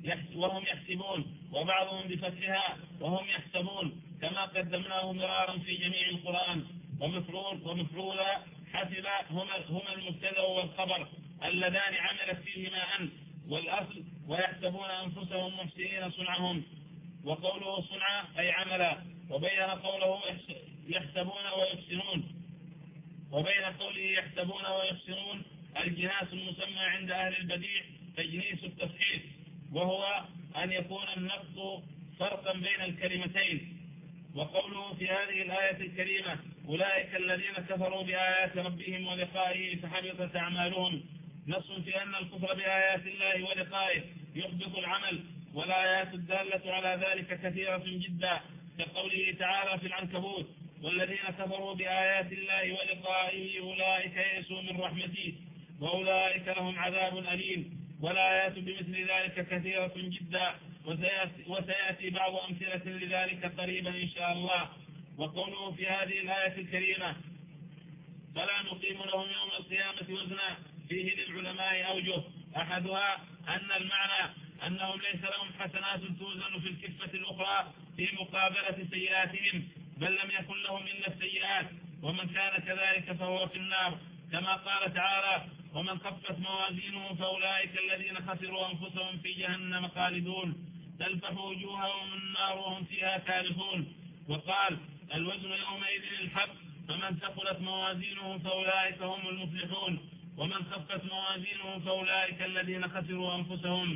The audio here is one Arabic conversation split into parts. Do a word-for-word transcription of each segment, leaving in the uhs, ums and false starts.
وهم يحسبون، وبعضهم بفتحها وهم يحسبون، كما قدمناه مرارا في جميع القرآن. ومفعول ومفعولا حسب هما, هما المبتدا والخبر اللذان عملت فيهما أن والأصل ويحسبون أنفسهم محسنين صنعهم. وقوله صنع أي عملا، وبين قوله يحسبون ويحسنون وبين قوله يحسبون ويحسنون الجناس المسمى عند أهل البديع تجنيس التفحيص، وهو أن يكون النقص فرقا بين الكلمتين. وقوله في هذه الآية الكريمة أولئك الذين كفروا بآيات ربهم ولقائه فحبطت أعمالهم، نص في أن الكفر بآيات الله ولقائه يحبط العمل، والآيات الدالة على ذلك كثيرة جدا، كقوله تعالى في العنكبوت والذين كفروا بآيات الله ولقائه أولئك يئسوا من رحمتي وأولئك لهم عذاب أليم. والآيات بمثل ذلك كثيرة جدا، وسيأتي, وسيأتي بعض أمثلة لذلك قريبا إن شاء الله. وقوله في هذه الآية الكريمة فلا نقيم لهم يوم القيامة وزنا، فيه للعلماء أوجه، أحدها أن المعنى أنهم ليس لهم حسنات توزن في الكفة الأخرى في مقابلة سيئاتهم، بل لم يكن لهم إلا السيئات، ومن كان كذلك فهو في النار، كما قال تعالى ومن خفت موازينه فأولئك الذين خسروا أنفسهم في جهنم خالدون تلفح وجوههم النار وهم فيها كالحون. وقال الوزن يومئذ الحق، فمن ثقلت موازينه فأولئك هم المفلحون، ومن خفت موازينه فأولئك الذين خسروا أنفسهم.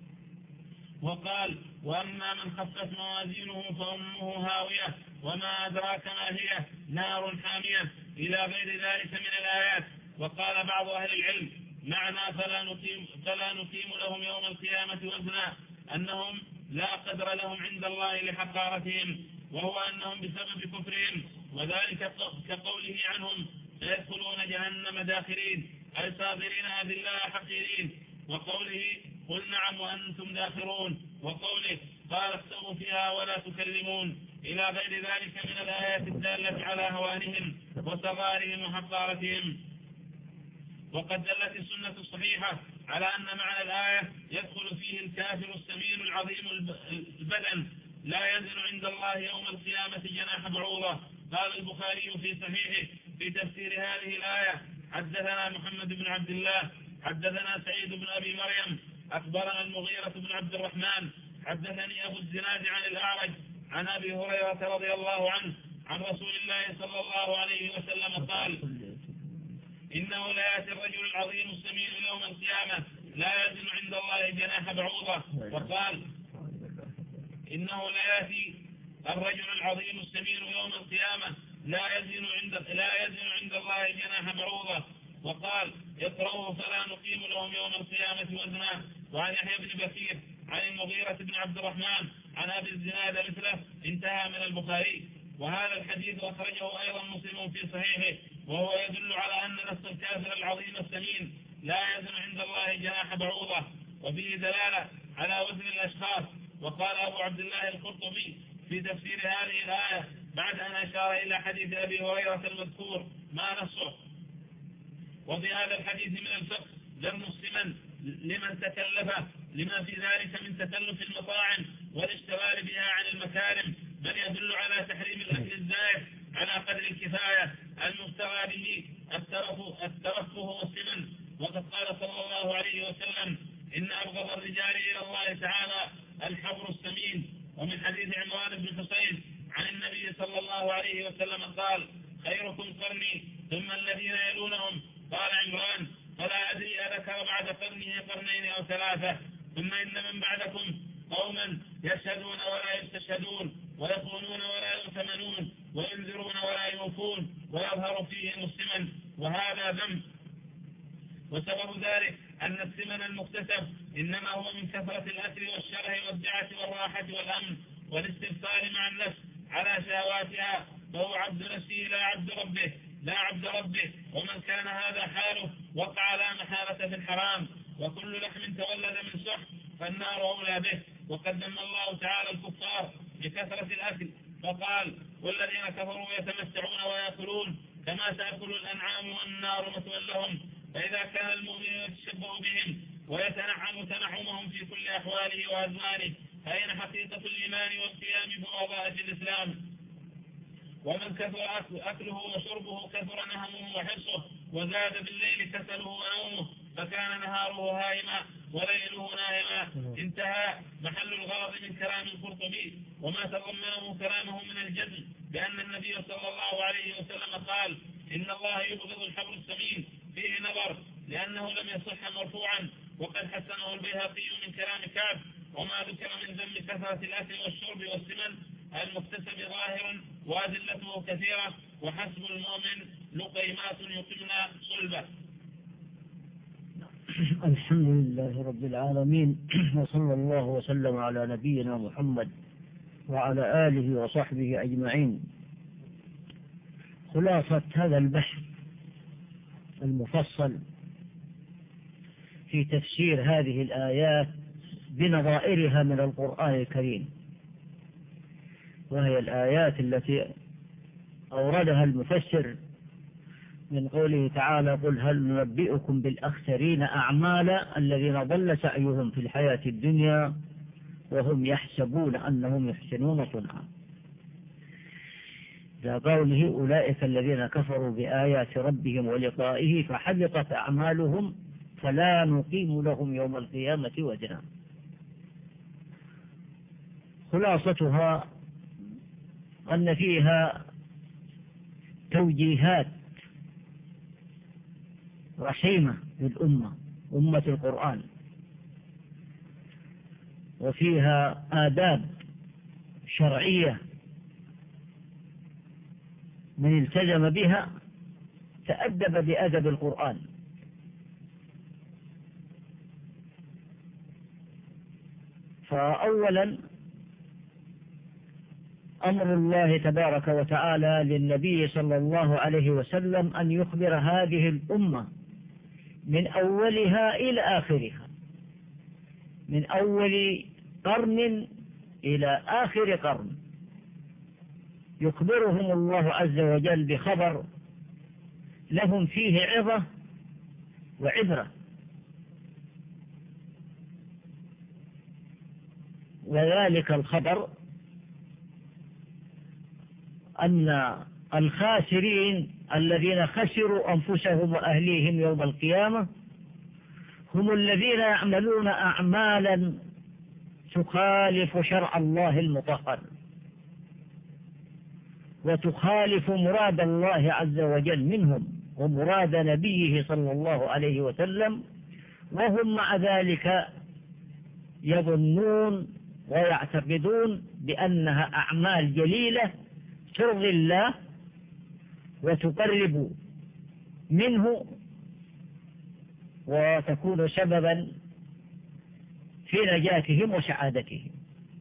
وقال وأما من خفت موازينه فأمه هاوية وما أدراك ما هي نار حامية، إلى غير ذلك من الآيات. وقال بعض أهل العلم معنى فلا نقيم, فلا نقيم لهم يوم القيامة وزنا أنهم لا قدر لهم عند الله لحقارتهم، وهو أنهم بسبب كفرهم، وذلك كقوله عنهم سيدخلون جهنم داخرين أي صاغرين أذلاء حقيرين، وقوله قل نعم وأنتم داخرون، وقوله قال اخسئوا فيها ولا تكلمون، إلى غير ذلك من الآيات الدالة على هوانهم وصغارهم وحقارتهم. وقد دلت السنة الصحيحة على أن معنى الآية يدخل فيه الكافر السمين العظيم البدن لا يزن عند الله يوم القيامة جناح بعوضة. قال البخاري في صحيحه في تفسير هذه الآية حدثنا محمد بن عبد الله حدثنا سعيد بن أبي مريم أخبرنا المغيرة بن عبد الرحمن حدثني أبو الزناد عن الأعرج عن أبي هريرة رضي الله عنه عن رسول الله صلى الله عليه وسلم قال إنه لا يأتي الرجل العظيم السمين يوم القيامة لا يزن عند الله جناح بعوضة. وقال إنه لا يأتي الرجل العظيم السمين يوم القيامة لا يزن عند لا يزن عند الله جناح بعوضة. وقال اقرأوا فلا نقيم لهم يوم القيامة وزنا. وعن يحيى بن بكير عن المغيرة بن عبد الرحمن عن أبي الزناد مثله انتهى من البخاري. وهذا الحديث أخرجه أيضا مسلم في صحيحه، وهو يدل على أن نفس الكافر العظيم السمين لا يزن عند الله جناح بعوضة، وفيه دلالة على وزن الأشخاص. وقال أبو عبد الله القرطبي في تفسير هذه الآية بعد أن أشار إلى حديث أبي هريرة المذكور ما نصه. وفي هذا الحديث من الفقه ذم السمن لمن تكلف لما في ذلك من تكلف المطاعم والاشتغال بها عن المكارم، بل يدل على تحريم الأكل الزائف على قدر الكفاية المبتغى به الترفه والسمن. وقد قال صلى الله عليه وسلم إن أبغض الرجال إلى الله تعالى الحبر السمين. ومن حديث عمران بن حسين عن النبي صلى الله عليه وسلم قال خيركم قرني ثم الذين يلونهم. قال عمران فلا أدري أذكر بعد قرنه قرنين أو ثلاثة. ثم إن من بعدكم قوما يشهدون ولا يستشهدون ويخونون ولا يؤتمنون وينذرون ولا يوفون ويظهر فيهم السمن، وهذا ذنب. وسبب ذلك أن السمن المكتسب إنما هو من كثرة الأكل والشره والدعة والراحة والأمن والاستبصار مع النفس على شهواتها، فهو عبد نفسه لا عبد ربه لا عبد ربه ومن كان هذا حاله وقع لا محالة في الحرام. وكل لحم تولد من سحت فالنار أولى به. وقد ذم الله تعالى الكفار بكثرة الأكل فقال والذين كفروا يتمتعون ويأكلون كما تأكل الأنعام والنار مثوى لهم. فإذا كان المؤمن يتشبه بهم ويتنعم تنعمهم في كل أحواله وأزمانه، أين حقيقة الإيمان والقيام بوظائف الإسلام؟ ومن كثر أكله وشربه كثر نهمه وحرصه، وزاد بالليل كسله ونومه، فكان نهاره هائما وليله نائما. انتهى محل الغرض من كلام القرطبي وما تضمنه كلامه من الجزم بأن النبي صلى الله عليه وسلم قال إن الله يبغض الحبر السمين، فيه نظر لأنه لم يصح مرفوعا، وقد حسنه البيهقي من كلام كعب. وما ذكر من ذم كثرة الأكل والشرب والسمن المكتسب ظاهر وأدلته كثيرة، وحسب المؤمن لقيمات يقمن صلبه. الحمد لله رب العالمين، وصلى الله وسلم على نبينا محمد وعلى آله وصحبه أجمعين. خلاصة هذا البحث المفصل في تفسير هذه الآيات بنظائرها من القرآن الكريم، وهي الآيات التي أوردها المفسر من قوله تعالى قل هل ننبئكم بالأخسرين أعمالا الذين ضل سعيهم في الحياة الدنيا وهم يحسبون أنهم يحسنون صنعا، قوله أولئك الذين كفروا بآيات ربهم ولقائه فحبطت أعمالهم فلا نقيم لهم يوم القيامة وزنا. خلاصتها أن فيها توجيهات رحيمة للأمة أمة القرآن، وفيها آداب شرعية من التزم بها تأدب بأدب القرآن. فأولا أمر الله تبارك وتعالى للنبي صلى الله عليه وسلم أن يخبر هذه الأمة من أولها إلى آخرها، من أول قرن إلى آخر قرن، يخبرهم الله عز وجل بخبر لهم فيه عظة وعبرة. وذلك الخبر أن الخاسرين الذين خسروا أنفسهم وأهليهم يوم القيامة هم الذين يعملون أعمالا تخالف شرع الله المطهر وتخالف مراد الله عز وجل منهم ومراد نبيه صلى الله عليه وسلم، وهم مع ذلك يظنون ويعتقدون بأنها أعمال جليلة ترضي الله وتقرب منه وتكون سببا في نجاتهم وسعادتهم.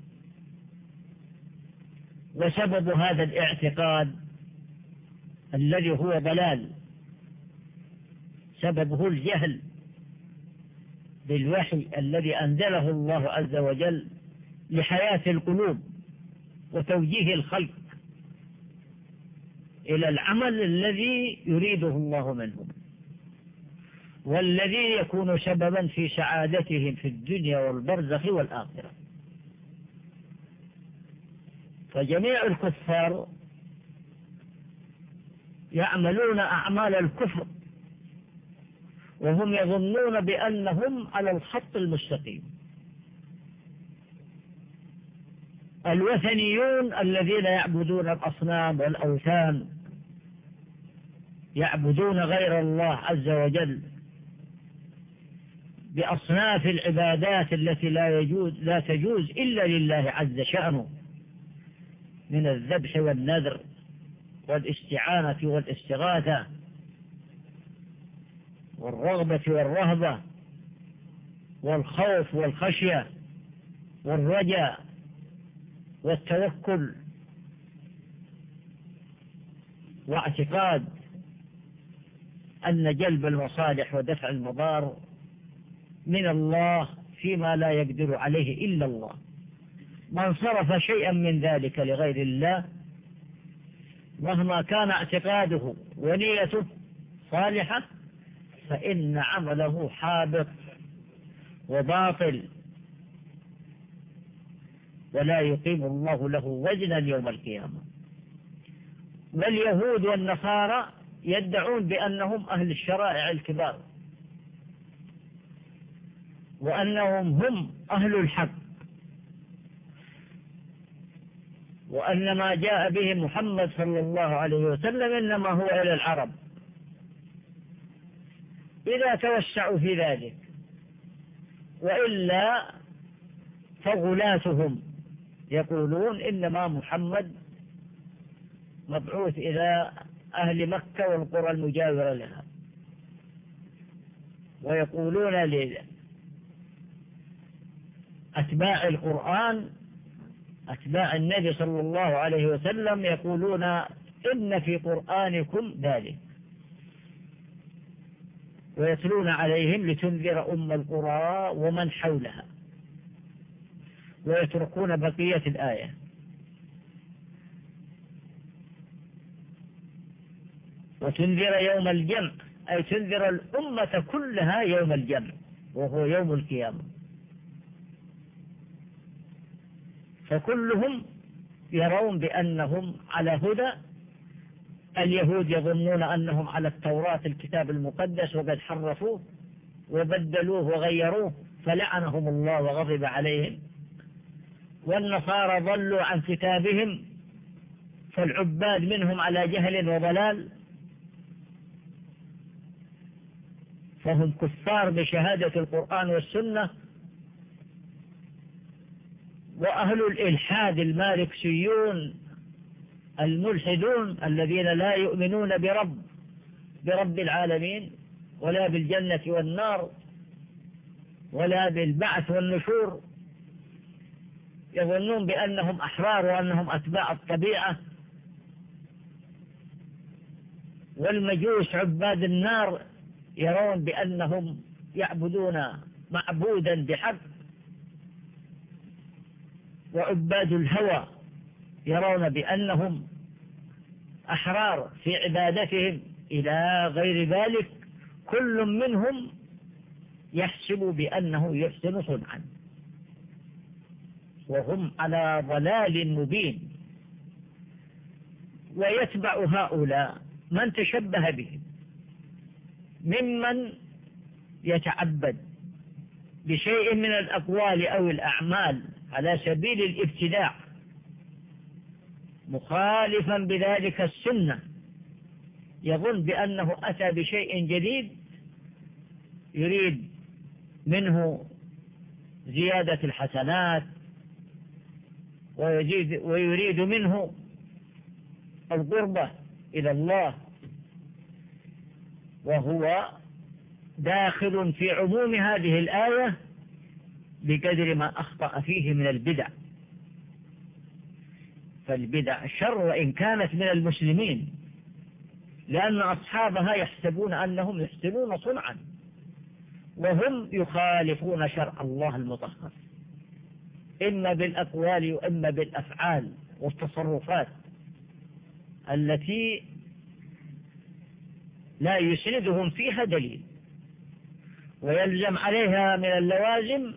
وسبب هذا الاعتقاد الذي هو ضلال سببه الجهل بالوحي الذي أنزله الله عز وجل لحياة القلوب وتوجيه الخلق إلى العمل الذي يريده الله منهم والذي يكون سببا في سعادتهم في الدنيا والبرزخ والآخرة. فجميع الكفار يعملون أعمال الكفر وهم يظنون بأنهم على الخط المستقيم. الوثنيون الذين يعبدون الأصنام والأوثان يعبدون غير الله عز وجل بأصناف العبادات التي لا يجوز لا تجوز إلا لله عز شأنه من الذبح والنذر والاستعانة والاستغاثة والرغبة والرهبة والخوف والخشية والرجاء والتوكل واعتقاد أن جلب المصالح ودفع المضار من الله فيما لا يقدر عليه إلا الله. من صرف شيئا من ذلك لغير الله مهما كان اعتقاده ونيته صالحة فإن عمله حابط وباطل، ولا يقيم الله له وزنا يوم القيامة. واليهود والنصارى يدعون بأنهم أهل الشرائع الكبار، وأنهم هم أهل الحق، وأن ما جاء به محمد صلى الله عليه وسلم إنما هو إلى العرب. إذا توسعوا في ذلك، وإلا فغلاتهم يقولون إنما محمد مبعوث إلى أهل مكة والقرى المجاورة لها، ويقولون لأتباع القرآن أتباع النبي صلى الله عليه وسلم يقولون إن في قرآنكم ذلك، ويتلون عليهم لتنذر أم القرى ومن حولها، ويتركون بقية الآية. وتنذر يوم الجمع، أي تنذر الأمة كلها يوم الجمع وهو يوم القيامة. فكلهم يرون بأنهم على هدى. اليهود يظنون أنهم على التوراة الكتاب المقدس، وقد حرفوه وبدلوه وغيروه فلعنهم الله وغضب عليهم. والنصارى ضلوا عن كتابهم، فالعباد منهم على جهل وضلال، فهم كفار بشهادة القرآن والسنة. وأهل الإلحاد الماركسيون الملحدون الذين لا يؤمنون برب برب العالمين، ولا بالجنة والنار، ولا بالبعث والنشور، يظنون بأنهم أحرار وأنهم أتباع الطبيعة. والمجوس عباد النار يرون بأنهم يعبدون معبودا بحق. وعباد الهوى يرون بأنهم أحرار في عبادتهم إلى غير ذلك. كل منهم يحسب بأنه يحسن صنعا، وهم على ضلال مبين. ويتبع هؤلاء من تشبه بهم ممن يتعبد بشيء من الأقوال أو الأعمال على سبيل الابتداع، مخالفا بذلك السنة، يظن بأنه أتى بشيء جديد يريد منه زيادة الحسنات، ويريد منه القربة إلى الله، وهو داخل في عموم هذه الآية بقدر ما أخطأ فيه من البدع. فالبدع شر وإن كانت من المسلمين، لأن أصحابها يحسبون أنهم يحسنون صنعا، وهم يخالفون شرع الله المطهر، إما بالأقوال وإما بالأفعال والتصرفات التي لا يسندهم فيها دليل، ويلزم عليها من اللوازم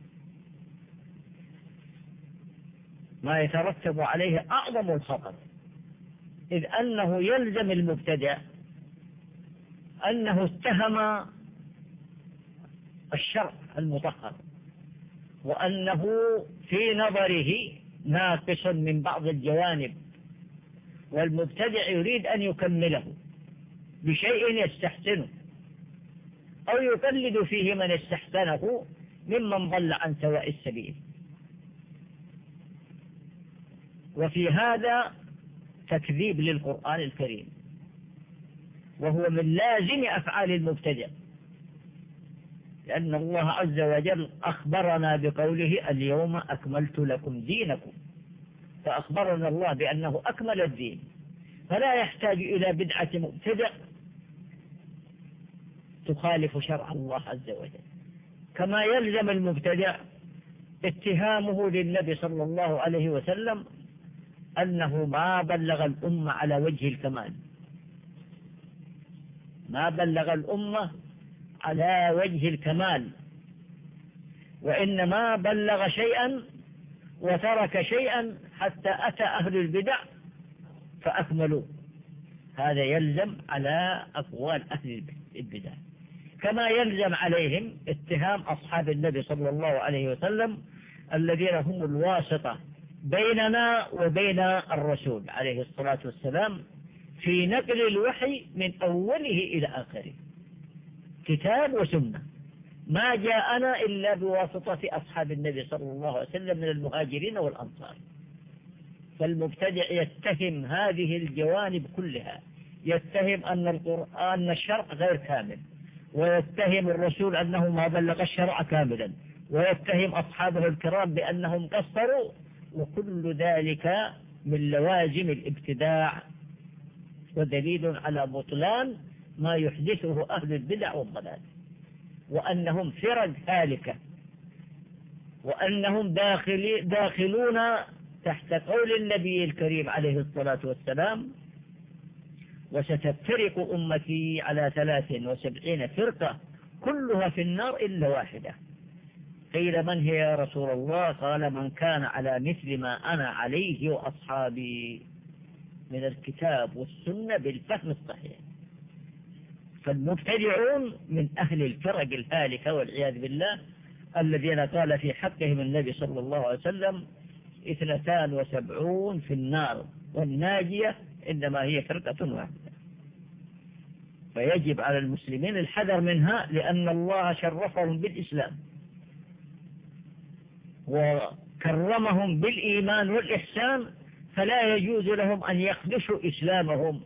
ما يترتب عليه أعظم الخطر، إذ أنه يلزم المبتدع أنه اتهم الشرع المطهر، وأنه في نظره ناقص من بعض الجوانب، والمبتدع يريد أن يكمله بشيء يستحسنه أو يقلد فيه من استحسنه ممن ضل عن سواء السبيل. وفي هذا تكذيب للقرآن الكريم، وهو من لازم أفعال المبتدع، لأن الله عز وجل أخبرنا بقوله اليوم أكملت لكم دينكم، فأخبرنا الله بأنه أكمل الدين، فلا يحتاج إلى بدعة مبتدع تخالف شرع الله عز وجل. كما يلزم المبتدع اتهامه للنبي صلى الله عليه وسلم أنه ما بلغ الأمة على وجه الكمال، ما بلغ الأمة على وجه الكمال، وإنما بلغ شيئا وترك شيئا حتى أتى أهل البدع فأكملوا. هذا يلزم على أقوال أهل البدع، كما يلزم عليهم اتهام أصحاب النبي صلى الله عليه وسلم الذين هم الواسطة بيننا وبين الرسول عليه الصلاة والسلام في نقل الوحي من أوله إلى آخره، كتاب وسنة، ما جاءنا إلا بواسطة أصحاب النبي صلى الله عليه وسلم من المهاجرين والأنصار. فالمبتدع يتهم هذه الجوانب كلها، يتهم أن القرآن الشرع غير كامل، ويتهم الرسول أنه ما بلغ الشرع كاملا، ويتهم أصحابه الكرام بأنهم قصروا، وكل ذلك من لوازم الابتداع ودليل على بطلان ما يحدثه أهل البدع والضلال، وأنهم فرق هالكة، وأنهم داخل داخلون تحت قول النبي الكريم عليه الصلاة والسلام: وستفترق أمتي على ثلاث وسبعين فرقة كلها في النار إلا واحدة. قيل: من هي يا رسول الله؟ قال: من كان على مثل ما أنا عليه وأصحابي من الكتاب والسنة بالفهم الصحيح. فالمبتدعون من أهل الفرق الهالكة والعياذ بالله، الذين قال في حقهم النبي صلى الله عليه وسلم: اثنتان وسبعون في النار والناجية إنما هي فرقة واحدة. فيجب على المسلمين الحذر منها، لأن الله شرفهم بالإسلام وكرمهم بالإيمان والإحسان، فلا يجوز لهم أن يخدشوا إسلامهم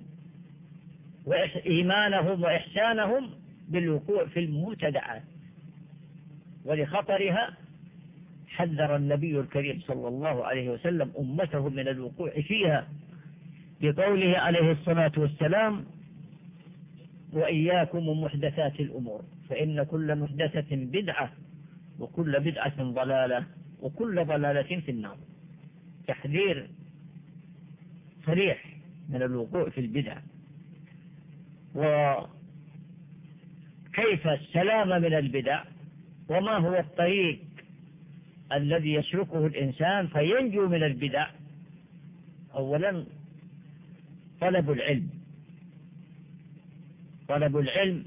وإيمانهم وإحسانهم بالوقوع في المبتدعات. ولخطرها حذر النبي الكريم صلى الله عليه وسلم أمته من الوقوع فيها بقوله عليه الصلاة والسلام: وإياكم ومحدثات الأمور فإن كل محدثة بدعة وكل بدعة ضلالة وكل ضلالة في النار. تحذير صريح من الوقوع في البدع. وكيف السلامة من البدع، وما هو الطريق الذي يسلكه الإنسان فينجو من البدع؟ أولا طلب العلم. طلب العلم،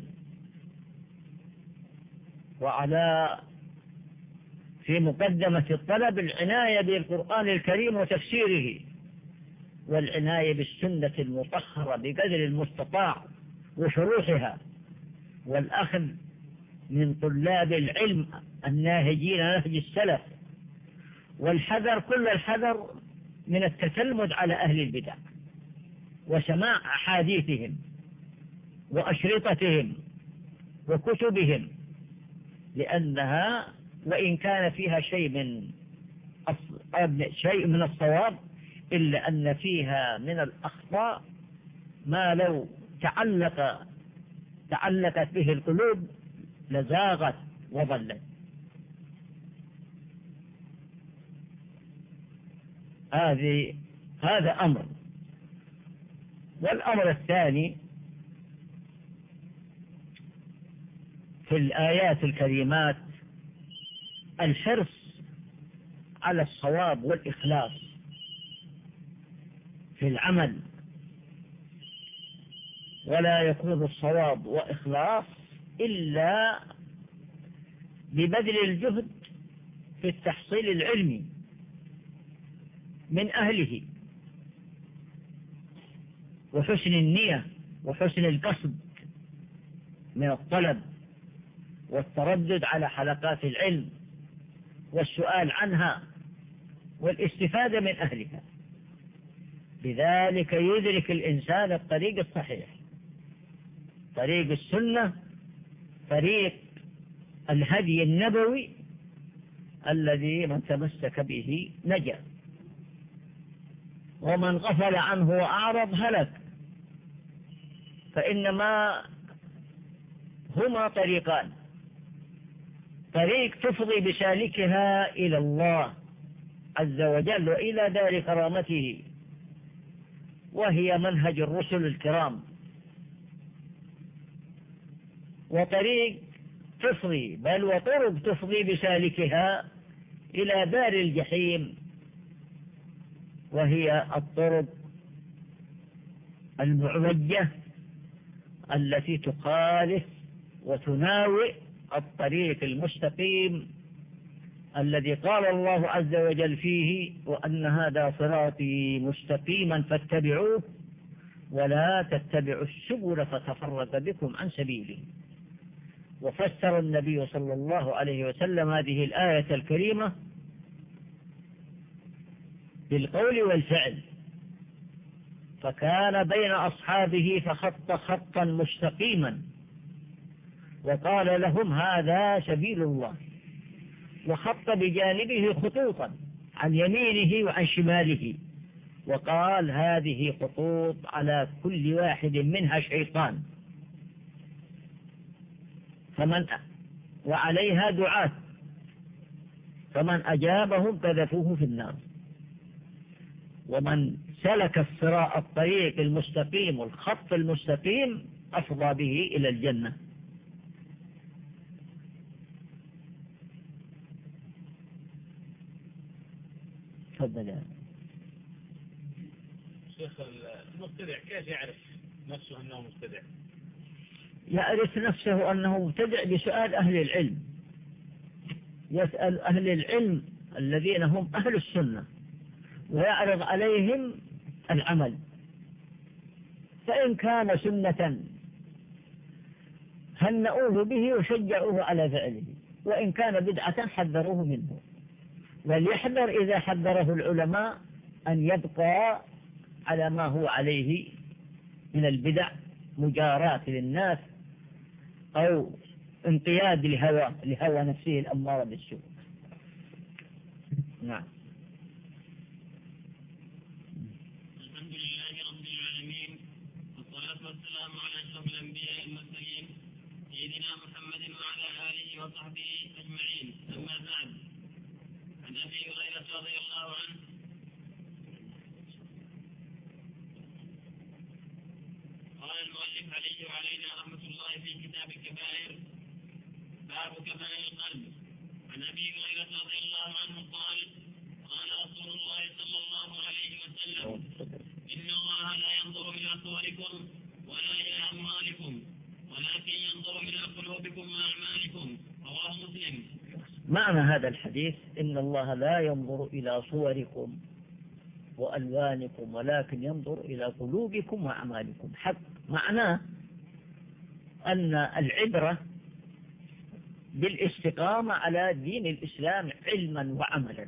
وعلى في مقدمة الطلب العناية بالقرآن الكريم وتفسيره، والعناية بالسنة المطهرة بقدر المستطاع وشروحها، والأخذ من طلاب العلم الناهجين نهج السلف، والحذر كل الحذر من التتلمذ على أهل البدع وسماع أحاديثهم وأشرطتهم وكتبهم، لأنها وإن كان فيها شيء من شيء من الصواب إلا أن فيها من الأخطاء ما لو تعلق تعلقت به القلوب لزاغت وضلت. هذه هذا أمر. والأمر الثاني في الآيات الكريمات الحرص على الصواب والإخلاص في العمل، ولا يكون الصواب وإخلاص إلا ببذل الجهد في التحصيل العلمي من أهله، وحسن النية وحسن القصد من الطلب والتردد على حلقات العلم والسؤال عنها والاستفادة من أهلها. بذلك يدرك الإنسان الطريق الصحيح، طريق السنة، طريق الهدي النبوي الذي من تمسك به نجا، ومن غفل عنه وأعرض هلك. فإنما هما طريقان: طريق تفضي بسالكها إلى الله عز وجل وإلى دار كرامته، وهي منهج الرسل الكرام، وطريق تفضي، بل وطرق تفضي بسالكها إلى دار الجحيم، وهي الطرق المعوجة التي تخالف وتناوئ الطريق المستقيم الذي قال الله عز وجل فيه: وأن هذا صراطي مستقيما فاتبعوه ولا تتبعوا السبل فتفرق بكم عن سبيله. وفسر النبي صلى الله عليه وسلم هذه الآية الكريمة بالقول والفعل، فكان بين أصحابه فخط خطا مستقيما وقال لهم: هذا سبيل الله، وخط بجانبه خطوطا عن يمينه وعن شماله، وقال: هذه خطوط على كل واحد منها شيطان، فمن وعليها دعاة، فمن أجابهم قذفوه في النار، ومن سلك الصراط الطريق المستقيم والخط المستقيم أفضى به إلى الجنة. تفضل يا شيخ. المبتدع كيف يعرف نفسه أنه مبتدع؟ يعرف نفسه أنه مبتدع بسؤال أهل العلم، يسأل أهل العلم الذين هم أهل السنة ويعرض عليهم العمل، فإن كان سنة هنأوه به وشجعوه على فعله، وإن كان بدعة حذروه منه. وليحذر إذا حذره العلماء أن يبقى على ما هو عليه من البدع، مجاراة للناس أو انقياد لهوى لهوى نفسه الأمارة بالسوء. نعم. الحمد لله رب العالمين، والصلاة والسلام على أشرف الأنبياء والمرسلين سيدنا محمد وعلى آله وصحبه أجمعين. أما بعد، عن أبي هريرة رضي الله عنه قال المؤلف عليه وعلينا رحمة الله في كتاب الكبائر: باب كبائر القلب. عن أبي هريرة رضي الله عنه قال: قال رسول الله صلى الله عليه وسلم: إن الله لا ينظر إلى صوركم ولا إلى أموالكم ولكن ينظر إلى قلوبكم وأعمالكم. رواه مسلم. معنى هذا الحديث: إن الله لا ينظر إلى صوركم وألوانكم ولكن ينظر إلى قلوبكم وأعمالكم. حق معناه أن العبرة بالاستقامة على دين الإسلام علما وعملا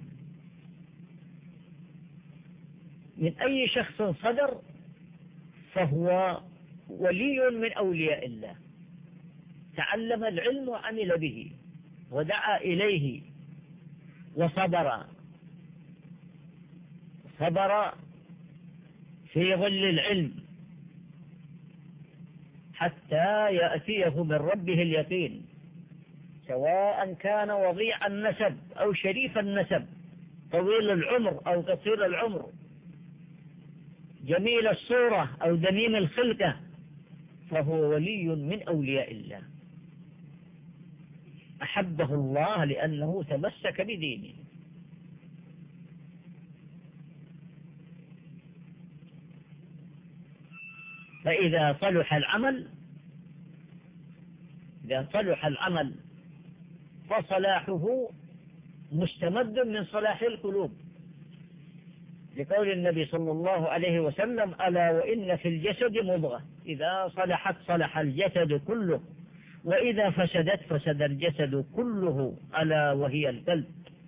من أي شخص صدر، فهو ولي من أولياء الله، تعلم العلم وعمل به ودعا إليه وصبر صبر في ظل العلم حتى يأتيه من ربه اليقين، سواء كان وضيع النسب أو شريف النسب، طويل العمر أو قصير العمر، جميل الصورة أو دميم الخلقة، فهو ولي من أولياء الله، أحبه الله لأنه تمسك بدينه. فإذا صلح العمل إذا صلح العمل فصلاحه مستمد من صلاح القلوب، لقول النبي صلى الله عليه وسلم: ألا وإن في الجسد مضغة إذا صلحت صلح الجسد كله وإذا فسدت فسد الجسد كله ألا وهي القلب.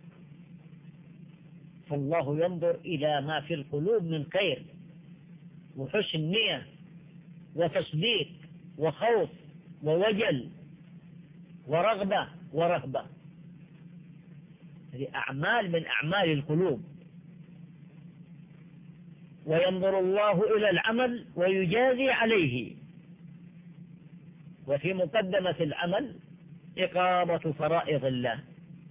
فالله ينظر إلى ما في القلوب من خير وحسن نية وتصديق وخوف ووجل ورغبة ورهبة، هذه أعمال من أعمال القلوب. وينظر الله إلى العمل ويجازي عليه، وفي مقدمة العمل إقامة فرائض الله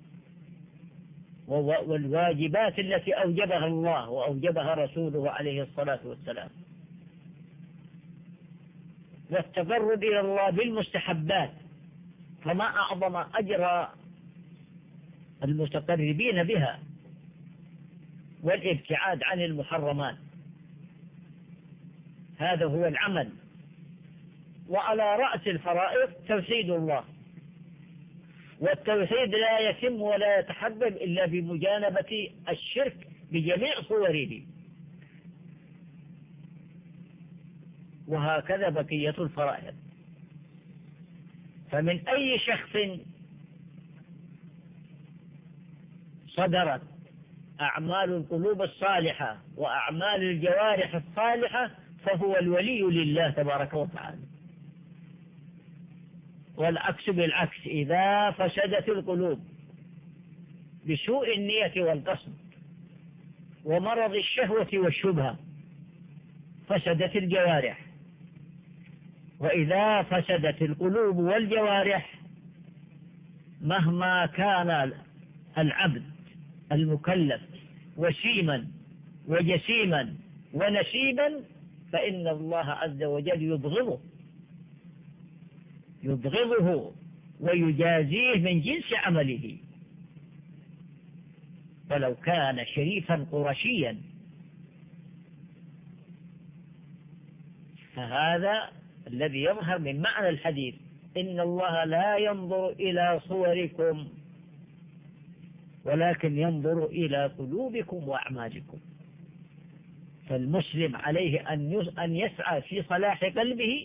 والواجبات التي أوجبها الله وأوجبها رسوله عليه الصلاة والسلام، والتقرب إلى الله بالمستحبات، فما أعظم أجر المتقربين بها والابتعاد عن المحرمات. هذا هو العمل. وعلى رأس الفرائض توحيد الله، والتوحيد لا يتم ولا يتحقق إلا بمجانبة الشرك بجميع صوره، وهكذا بقية الفرائض. فمن أي شخص صدرت أعمال القلوب الصالحة وأعمال الجوارح الصالحة فهو الولي لله تبارك وتعالى. والعكس بالعكس، إذا فسدت القلوب بسوء النية والقصد ومرض الشهوة والشبهة فسدت الجوارح. وإذا فسدت القلوب والجوارح مهما كان العبد المكلف وسيما وجسيما ونسيبا فإن الله عز وجل يبغضه يبغضه ويجازيه من جنس عمله، ولو كان شريفا قرشيا. فهذا الذي يظهر من معنى الحديث: إن الله لا ينظر إلى صوركم ولكن ينظر إلى قلوبكم وأعمالكم. فالمسلم عليه أن يسعى في صلاح قلبه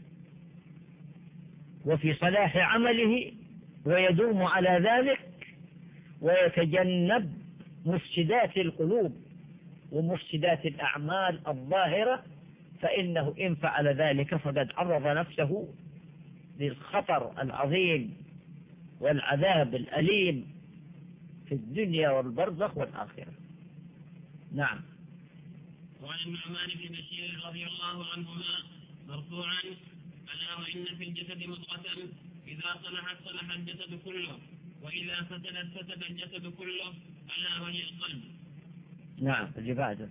وفي صلاح عمله ويدوم على ذلك، ويتجنب مفسدات القلوب ومفسدات الأعمال الظاهرة، فإنه إن فعل ذلك فقد عرض نفسه للخطر العظيم والعذاب الأليم في الدنيا والبرزخ والآخرة. نعم. وعن النعمان بن بشير رضي الله عنهما مرفوعا: ألا وإن في الجسد مضغة إذا صلحت صلح الجسد كله وإذا فسدت فسد الجسد كله ألا وهي القلب. نعم. اللي بعده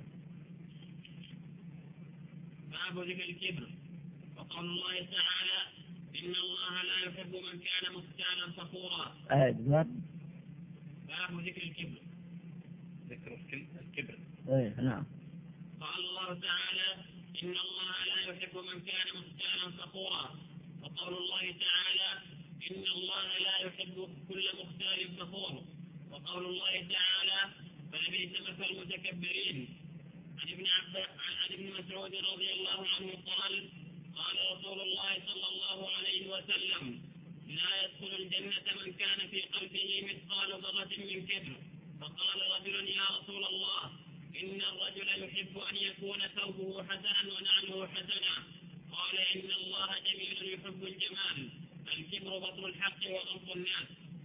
باب ذكر الكبر. وقال الله تعالى: إن الله لا يحب من كان مختالا فخورا. أيوة. باب ذكر الكبر. ذكر الكبر. أيه. نعم. قال الله تعالى: إن الله لا يحب من كان مختالا فخورا. وقول الله تعالى: إن الله لا يحب كل مختال فخور. وقول الله تعالى: فلبئس مثل المتكبرين. عن ابن عباس عن ابن مسعود رضي الله عنه قال: قال رسول الله صلى الله عليه وسلم: لا يدخل الجنة من كان في قلبه مثقال ذرة من كبر. فقال رجل: يا رسول الله، إن الرجل يحب أن يكون ثوبه حسنا ونعله حسنا. قال: إن الله جميل يحب الجمال. الكبر بطر الحق وغمط الناس.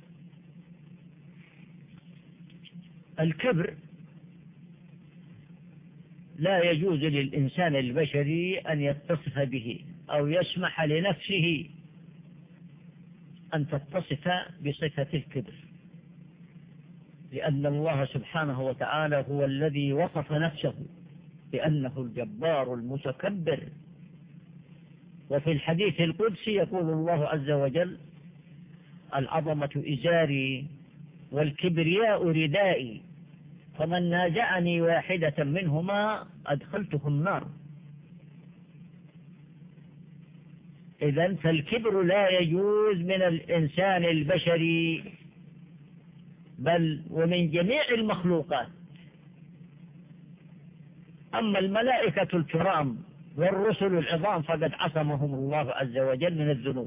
الكبر لا يجوز للإنسان البشري أن يتصف به أو يسمح لنفسه أن تتصف بصفة الكبر، لأن الله سبحانه وتعالى هو الذي وصف نفسه بأنه الجبار المتكبر. وفي الحديث القدسي يقول الله عز وجل: العظمة إزاري والكبرياء ردائي، فمن نازعني واحدة منهما أدخلته النار. إذن فالكبر لا يجوز من الإنسان البشري بل ومن جميع المخلوقات. أما الملائكة الكرام والرسل العظام فقد عصمهم الله عز وجل من الذنوب.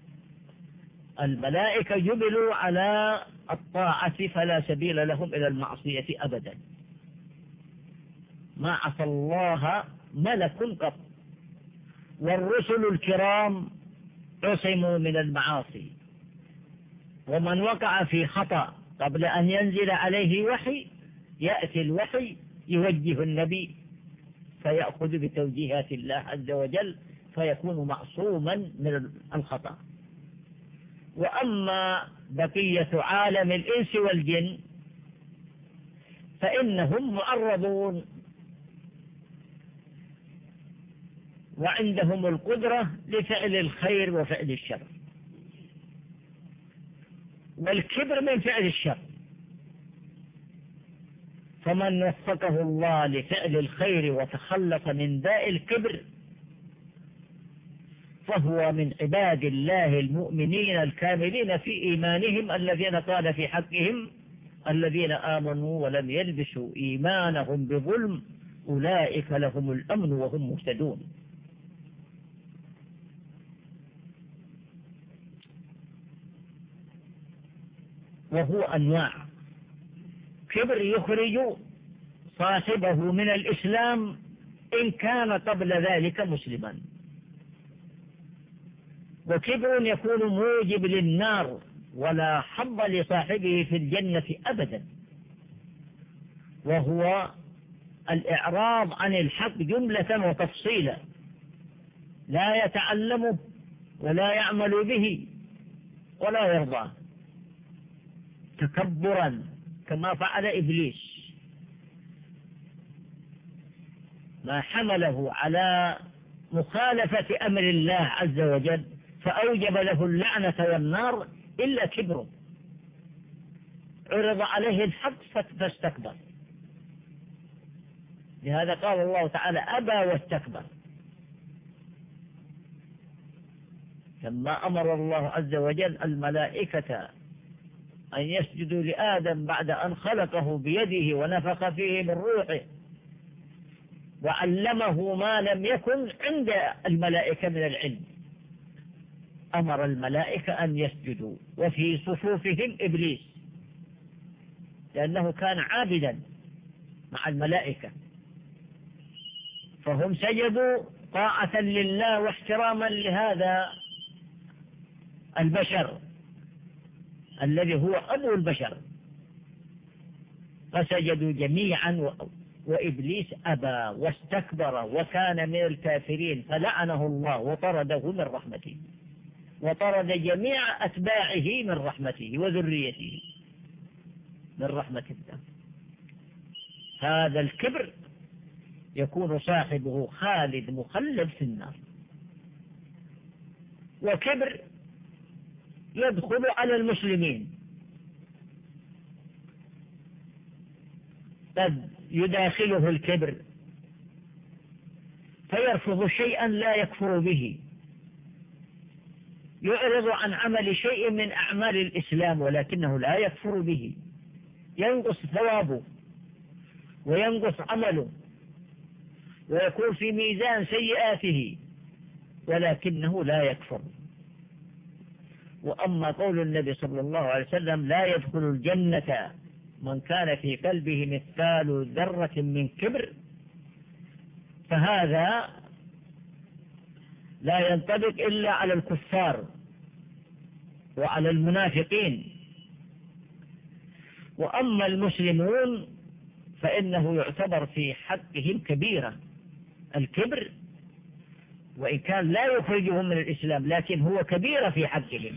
الملائكة جبلوا على الطاعة فلا سبيل لهم إلى المعصية أبدا، ما عصى الله ملك قط. والرسل الكرام عصموا من المعاصي، ومن وقع في خطأ قبل أن ينزل عليه وحي يأتي الوحي يوجه النبي فيأخذ بتوجيهات الله عز وجل فيكون معصوما من الخطأ. وأما بقية عالم الإنس والجن فإنهم معرضون وعندهم القدرة لفعل الخير وفعل الشر. والكبر من فعل الشر، فمن وفقه الله لفعل الخير وتخلص من داء الكبر فهو من عباد الله المؤمنين الكاملين في إيمانهم الذين قال في حقهم الذين آمنوا ولم يلبسوا إيمانهم بظلم أولئك لهم الأمن وهم مهتدون. وهو أنواع كبر يخرج صاحبه من الإسلام إن كان قبل ذلك مسلما، وكبر يكون موجب للنار ولا حظ لصاحبه في الجنة أبدا، وهو الإعراض عن الحق جملة وتفصيلا، لا يتعلمه ولا يعمل به ولا يرضاه، تكبرا كما فعل إبليس، ما حمله على مخالفة أمر الله عز وجل فأوجب له اللعنة والنار إلا كبره، عرض عليه الحق فاستكبر. لهذا قال الله تعالى أبى واستكبر، لما أمر الله عز وجل الملائكة أن يسجدوا لآدم بعد أن خلقه بيده ونفخ فيه من روحه وعلمه ما لم يكن عند الملائكة من العلم، أمر الملائكة أن يسجدوا وفي صفوفهم إبليس لأنه كان عابدا مع الملائكة، فهم سجدوا طاعة لله واحتراما لهذا البشر الذي هو أبو البشر، فسجدوا جميعا وإبليس أبى واستكبر وكان من الكافرين فلعنه الله وطرده من رحمته وطرد جميع أتباعه من رحمته وذريته من رحمة الله. هذا الكبر يكون صاحبه خالد مخلد في النار. وكبر يدخل على المسلمين، قد يداخله الكبر فيرفض شيئا لا يكفر به، يعرض عن عمل شيء من أعمال الإسلام ولكنه لا يكفر به، ينقص ثوابه وينقص عمله ويكون في ميزان سيئاته ولكنه لا يكفر. وأما قول النبي صلى الله عليه وسلم لا يدخل الجنة من كان في قلبه مثقال ذرة من كبر، فهذا لا ينطبق إلا على الكفار وعلى المنافقين. وأما المسلمون فإنه يعتبر في حقهم كبيرة الكبر، وإن كان لا يخرجهم من الإسلام لكن هو كبيرة في حقهم،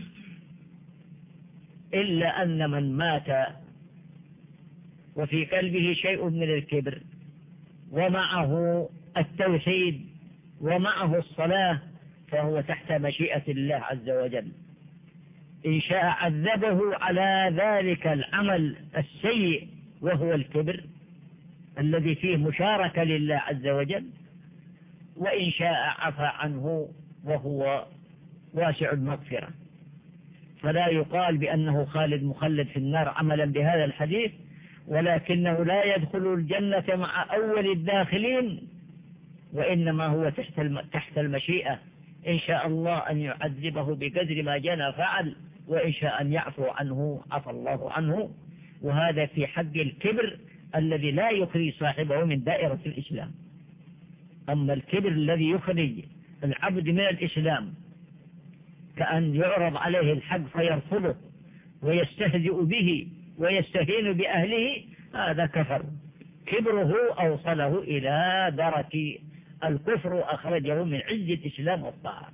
إلا أن من مات وفي قلبه شيء من الكبر ومعه التوحيد ومعه الصلاة فهو تحت مشيئة الله عز وجل، إن شاء عذبه على ذلك العمل السيء وهو الكبر الذي فيه مشاركة لله عز وجل، وإن شاء عفى عنه وهو واسع المغفرة. فلا يقال بأنه خالد مخلد في النار عملا بهذا الحديث، ولكنه لا يدخل الجنة مع أول الداخلين، وإنما هو تحت المشيئة، إن شاء الله أن يعذبه بقدر ما جنى فعل، وإن شاء أن يعفو عنه عفى الله عنه. وهذا في حق الكبر الذي لا يخرج صاحبه من دائرة الإسلام. أما الكبر الذي يخرج العبد من الإسلام كأن يعرض عليه الحق فيرفضه ويستهزئ به ويستهين بأهله، هذا كفر، كبره أوصله إلى درك الكفر وأخرجه من عز الإسلام والطاعة.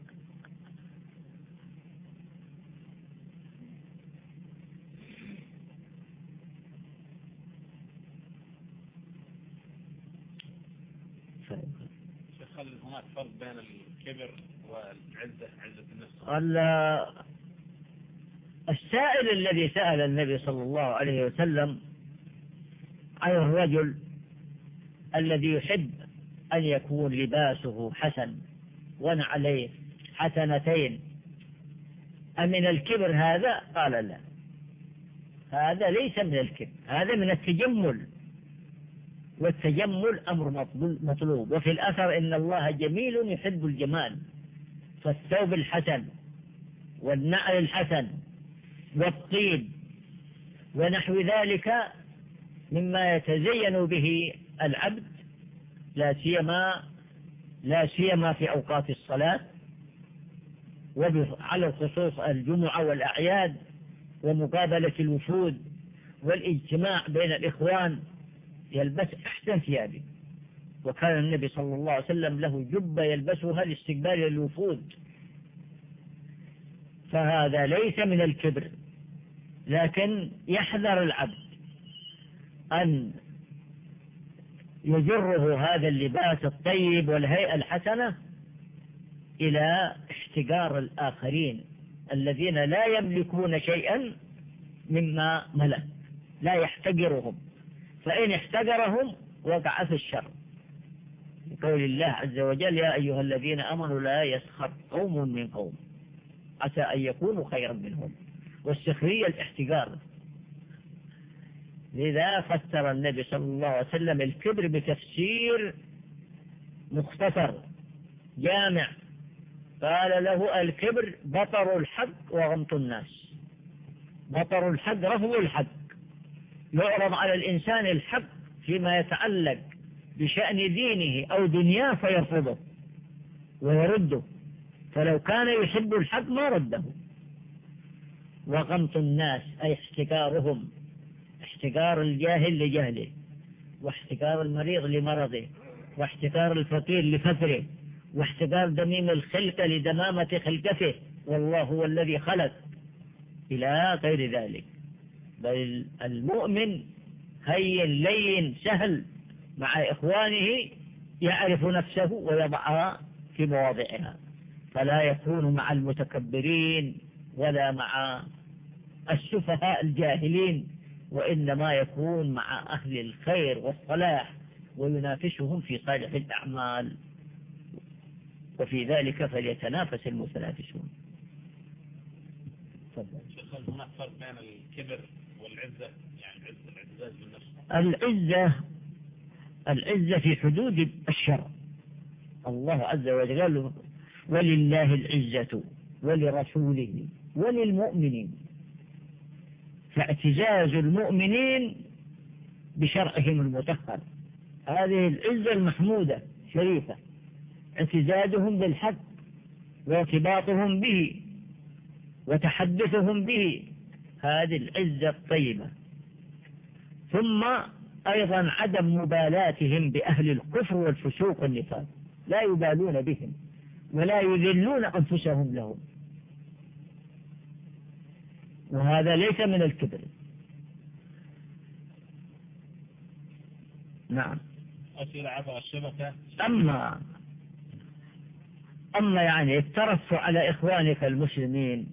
هل هناك فرق بين الكبر والعزة، عزة النفس؟ السائل الذي سأل النبي صلى الله عليه وسلم عن الرجل الذي يحب أن يكون لباسه حسن ونعليه حسنتين أمن الكبر هذا؟ قال لا، هذا ليس من الكبر، هذا من التجمل، والتجمل أمر مطلوب. وفي الأثر إن الله جميل يحب الجمال، فالثوب الحسن والنعل الحسن والطيب ونحو ذلك مما يتزين به العبد، لا سيما لا سيما في أوقات الصلاة، وعلى الخصوص الجمعة والأعياد ومقابلة الوفود والاجتماع بين الإخوان، يلبس أحسن ثيابه. وكان النبي صلى الله عليه وسلم له جبة يلبسها لاستقبال الوفود، فهذا ليس من الكبر، لكن يحذر العبد أن يجره هذا اللباس الطيب والهيئة الحسنة إلى احتقار الآخرين الذين لا يملكون شيئا مما ملك، لا يحتقرهم، فإن احتقرهم وقع في الشر. قول الله عز وجل: يا أيها الذين آمنوا لا يسخر قوم من قوم عسى أن يكونوا خيرا منهم، والسخرية الاحتقار. لذا فسر النبي صلى الله عليه وسلم الكبر بتفسير مختصر جامع، قال له: الكبر بطر الحق وغمط الناس. بطر الحق رفض الحق، يعرض على الإنسان الحق فيما يتعلق بشأن دينه أو دنياه فيرفضه ويرده، فلو كان يحب الحق ما رده. وغمط الناس أي احتكارهم، احتكار الجاهل لجهله، واحتكار المريض لمرضه، واحتكار الفقير لفقره، واحتكار دميم الخلقة لدمامة خلقته، والله هو الذي خلق، إلى غير ذلك. بل المؤمن هين لين سهل مع إخوانه، يعرف نفسه ويضعها في مواضعها، فلا يكون مع المتكبرين ولا مع السفهاء الجاهلين، وإنما يكون مع أهل الخير والصلاح وينافسهم في صالح الأعمال، وفي ذلك فليتنافس المتنافسون. شيخ، هناك فرق بين الكبر والعزة، يعني الاعتزاز بالنفس؟ العزة العزة في حدود الشرع. الله عز وجل قال: ولله العزة ولرسوله وللمؤمنين. فاعتزاز المؤمنين بشرعهم المطهر، هذه العزة المحمودة شريفة، اعتزازهم بالحق وارتباطهم به وتحدثهم به، هذه العزة الطيبة. ثم أيضا عدم مبالاتهم بأهل الكفر والفسوق والنفاق، لا يبالون بهم ولا يذلون أنفسهم لهم، وهذا ليس من الكبر. نعم. أسئلة عبر الشبكة. أما أما يعني الترفع على إخوانك المسلمين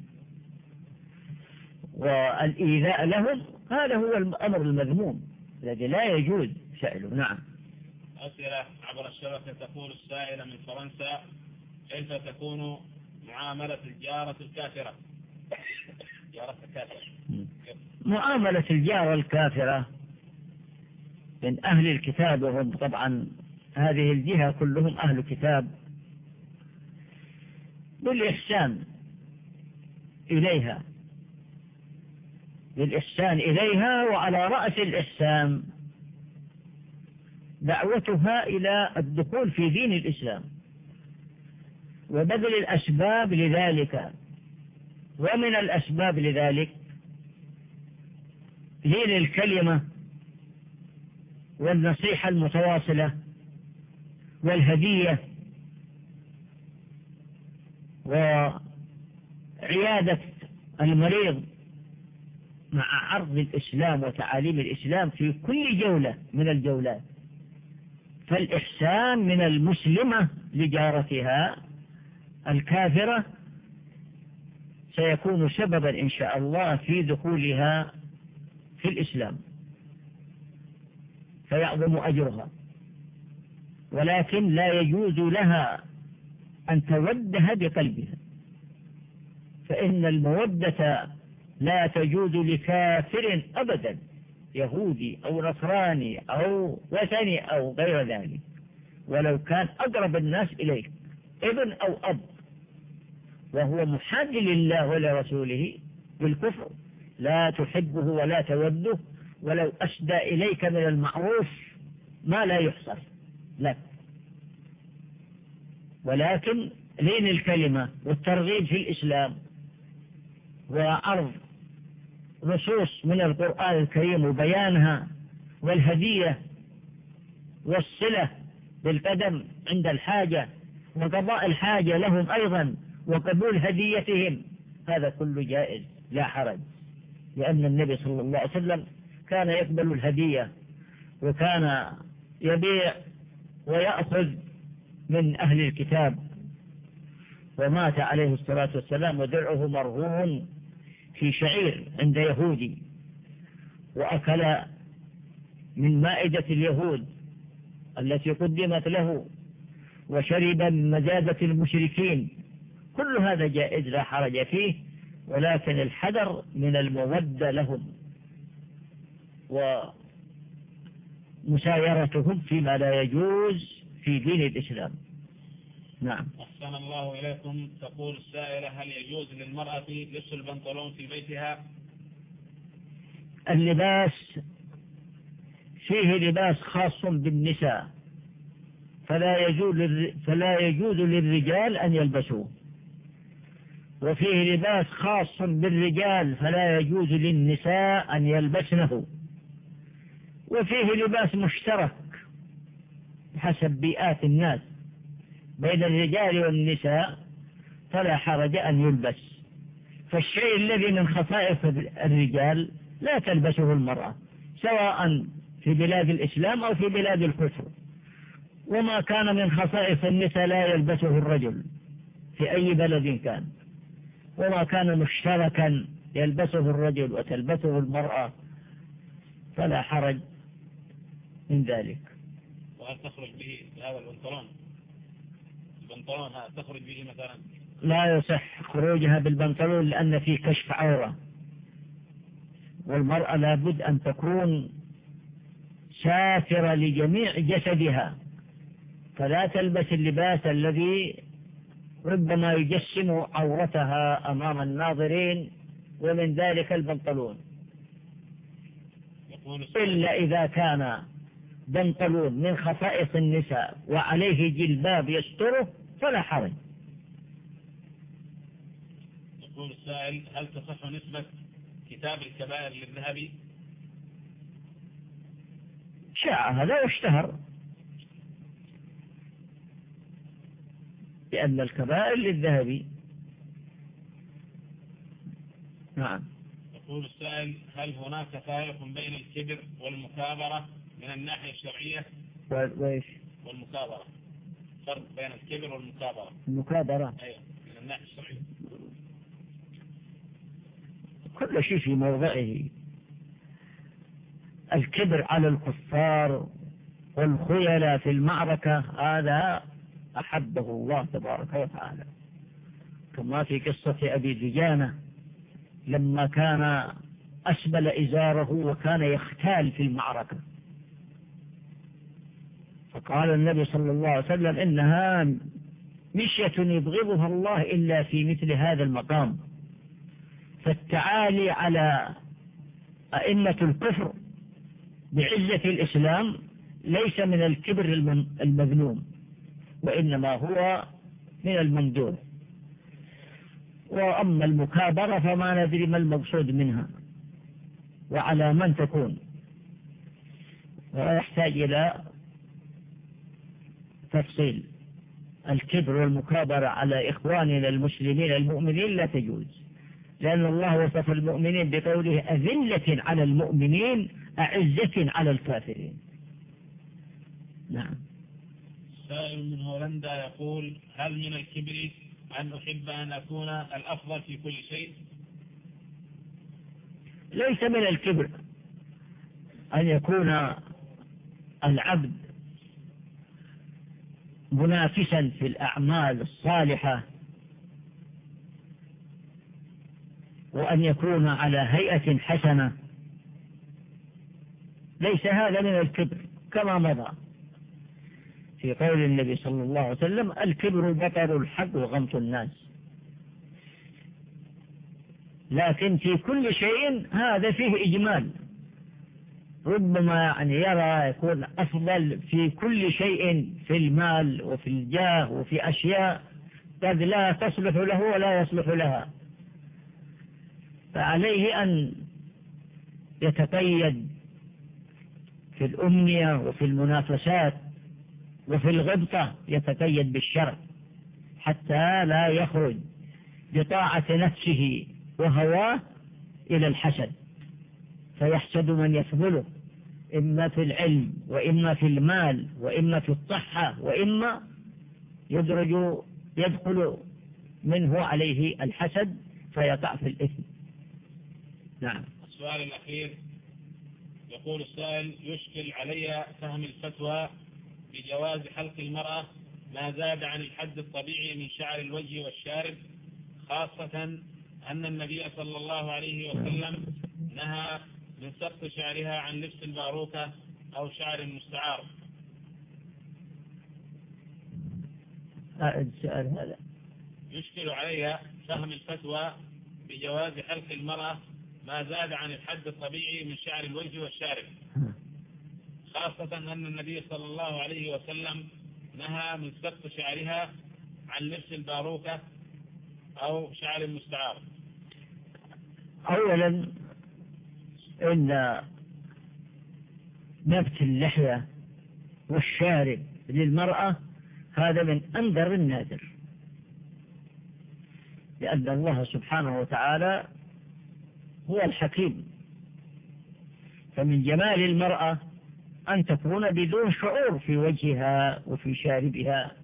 والإيذاء لهم، هذا هو الأمر المذموم الذي لا يجوز فعله. نعم. أسئلة عبر الشبكة. تقول السائلة من فرنسا: كيف تكون معاملة الجارة الكافرة؟ جارة الكافرة. معاملة الجارة الكافرة من أهل الكتاب، وهم طبعا هذه الجهة كلهم أهل كتاب، بالإحسان إليها، بالإحسان إليها، وعلى رأس الإحسان دعوتها إلى الدخول في دين الإسلام وبذل الأسباب لذلك. ومن الأسباب لذلك لين الكلمة والنصيحة المتواصلة والهدية وعيادة المريض مع عرض الإسلام وتعاليم الإسلام في كل جولة من الجولات. فالإحسان من المسلمة لجارتها الكافرة سيكون سببا إن شاء الله في دخولها في الإسلام فيعظم أجرها، ولكن لا يجوز لها أن تودها بقلبها، فإن المودة لا تجوز لكافر أبدا، يهودي أو نصراني أو وثني أو غير ذلك، ولو كان أقرب الناس إليك ابن أو أب وهو محاد لله ولرسوله بالكفر، لا تحبه ولا توده، ولو أسدى إليك من المعروف ما لا يحصر لك. ولكن لين الكلمة والترغيب في الإسلام وعرض نصوص من القرآن الكريم وبيانها والهدية والصلة بالقدم عند الحاجة وقضاء الحاجة لهم أيضا وقبول هديتهم، هذا كله جائز لا حرج، لأن النبي صلى الله عليه وسلم كان يقبل الهدية وكان يبيع ويأخذ من أهل الكتاب، ومات عليه الصلاة والسلام ودرعه مرهون في شعير عند يهودي، وأكل من مائدة اليهود التي قدمت له، وشرب من مزازة المشركين، كل هذا جائز لا حرج فيه، ولكن الحذر من المودة لهم ومسايرتهم فيما لا يجوز في دين الإسلام. نعم. أحسن الله إليكم. تقول السائلة: هل يجوز للمرأة لبس البنطلون في بيتها؟ اللباس فيه لباس خاص بالنساء فلا يجوز فلا يجوز للرجال أن يلبسوه، وفيه لباس خاص بالرجال فلا يجوز للنساء أن يلبسنه، وفيه لباس مشترك حسب بيئات الناس بين الرجال والنساء فلا حرج أن يلبس، فالشيء الذي من خصائص الرجال لا تلبسه المرأة سواء في بلاد الإسلام أو في بلاد الكفر، وما كان من خصائص النساء لا يلبسه الرجل في أي بلد كان، وما كان مشتركا يلبسه الرجل وتلبسه المرأة فلا حرج من ذلك. وهل تخرج به هذا البنطلون البنطلون تخرج به مثلا؟ لا يصح خروجها بالبنطلون لأن فيه كشف عورة، والمرأة لابد أن تكون ساترة لجميع جسدها، فلا تلبس اللباس الذي ربما يجسم عورتها أمام الناظرين، ومن ذلك البنطلون، إلا إذا كان بنطلون من خصائص النساء وعليه جلباب يستره فلا حرج. يقول السائل: هل تصح نسبة كتاب الكبائر للذهبي؟ شاع هذا واشتهر، لأن الكبائر للذهبي. نعم. يقول السائل: هل هناك فارق بين الكبر والمكابرة من الناحية الشرعية؟ وإيش؟ والمكابرة، فرق بين الكبر والمكابرة. المكابرة أيوة، من الناحية الشرعية. كل شيء في موضعه. الكبر على الكفار والخيلاء في المعركة هذا أحبه الله تبارك وتعالى، كما في قصة أبي دجانة لما كان أسبل إزاره وكان يختال في المعركة، فقال النبي صلى الله عليه وسلم: إنها مشية يبغضها الله إلا في مثل هذا المقام. فالتعالي على أئمة الكفر بعزة الإسلام ليس من الكبر المذموم، وإنما هو من الممدوح. وأما المكابرة فما ندري ما المقصود منها وعلى من تكون، ويحتاج إلى تفصيل. الكبر والمكابرة على إخواننا المسلمين المؤمنين لا تجوز، لأن الله وصف المؤمنين بقوله: أذلة على المؤمنين أعزة على الكافرين. نعم. سائل من هولندا يقول: هل من الكبر أن أحب أن أكون الأفضل في كل شيء؟ ليس من الكبر أن يكون العبد منافسا في الأعمال الصالحة وأن يكون على هيئة حسنة، ليس هذا من الكبر، كما مضى في قول النبي صلى الله عليه وسلم: الكبر بطر الحق وغمط الناس. لكن في كل شيء هذا فيه إجمال، ربما يعني يرى يكون أفضل في كل شيء، في المال وفي الجاه وفي أشياء قد لا تصلح له ولا يصلح لها، فعليه أن يتقيد في الأمنية وفي المنافسات وفي الغبطة، يتقيد بالشرع حتى لا يخرج بطاعة نفسه وهواه إلى الحسد، فيحسد من يفضله، إما في العلم وإما في المال وإما في الصحة، وإما يدرج يدخل منه عليه الحسد فيقع في الإثم. نعم. السؤال الأخير يقول السائل: يشكل علي فهم الفتوى بجواز حلق المرأة ما زاد عن الحد الطبيعي من شعر الوجه والشارب، خاصة أن النبي صلى الله عليه وسلم نهى من سقط شعرها عن لبس الباروكة أو شعر المستعار. السؤال هذا يشكل علي فهم الفتوى بجواز حلق المرأة ما زاد عن الحد الطبيعي من شعر الوجه والشارب، خاصة أن النبي صلى الله عليه وسلم نهى من سقط شعرها عن لبس الباروكة أو شعر المستعار. أولا إن نبت اللحية والشارب للمرأة هذا من أندر النادر، لأن الله سبحانه وتعالى هو الحكيم، فمن جمال المرأة أن تكون بدون شعور في وجهها وفي شاربها،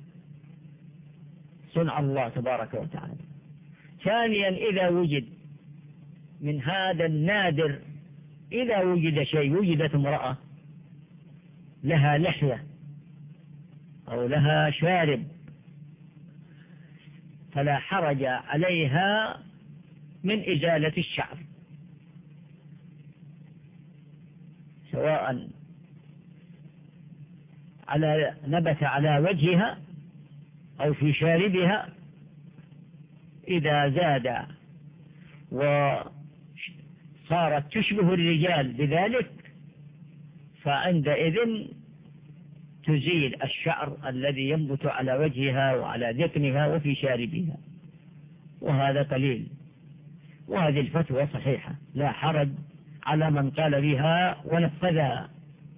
صنع الله تبارك وتعالى. ثانيا، إذا وجد من هذا النادر، إذا وجد شيء، وجدت امرأة لها لحية أو لها شارب، فلا حرج عليها من إزالة الشعر، سواء على نبت على وجهها أو في شاربها، إذا زاد وصارت تشبه الرجال بذلك فعندئذ تزيل الشعر الذي ينبت على وجهها وعلى ذقنها وفي شاربها، وهذا قليل. وهذه الفتوى صحيحة، لا حرج على من قال بها ونفذها.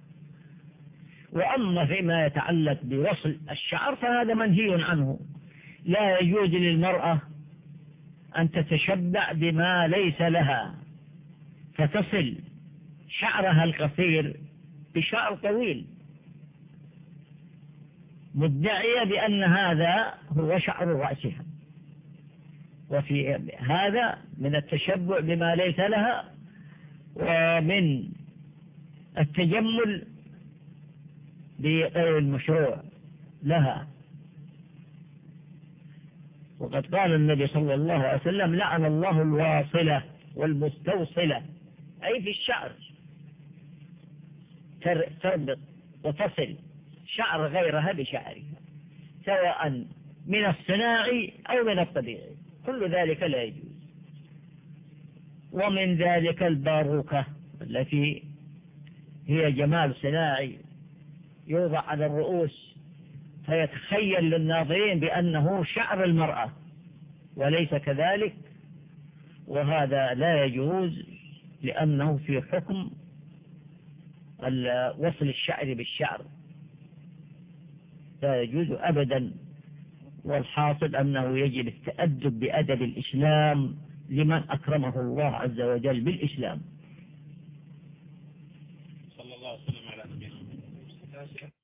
وأما فيما يتعلق بوصل الشعر فهذا منهي عنه، لا يجوز للمرأة أن تتشبع بما ليس لها فتصل شعرها القصير بشعر طويل مدعية بأن هذا هو شعر رأسها، وفي هذا من التشبع بما ليس لها ومن التجمل بغير المشروع لها. وقد قال النبي صلى الله عليه وسلم: لعن الله الواصلة والمستوصلة، أي في الشعر، تربط وتصل شعر غيرها بشعرها، سواء من الصناعي أو من الطبيعي، كل ذلك لا يجوز. ومن ذلك الباروكة التي هي جمال صناعي يوضع على الرؤوس فيتخيل للناظرين بأنه شعر المرأة، وليس كذلك، وهذا لا يجوز لأنه في حكم وصل الشعر بالشعر، لا يجوز أبدا. والحاصل أنه يجب التأدب بأدب الإسلام لمن أكرمه الله عز وجل بالإسلام. صلى الله عليه وسلم على نبينا.